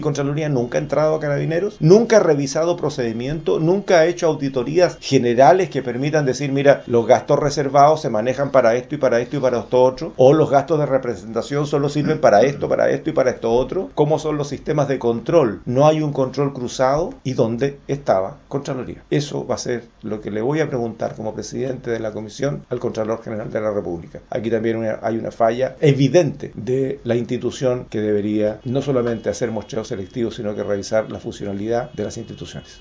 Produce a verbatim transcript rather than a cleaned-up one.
Contraloría nunca ha entrado a Carabineros, nunca ha revisado procedimientos, nunca ha hecho auditorías generales que permitan decir, mira, los gastos reservados se manejan para esto y para esto y para esto otro, o los gastos de representación solo sirven para esto, para esto y para esto otro. ¿Cómo son los sistemas de control? No hay un control cruzado. ¿Y dónde estaba Contraloría? Eso va a ser lo que le voy a preguntar como presidente de la comisión al Contralor General de la República. Aquí también una, hay una falla evidente de la institución que debería no solamente hacer muestreos selectivos, sino que revisar la funcionalidad de las instituciones.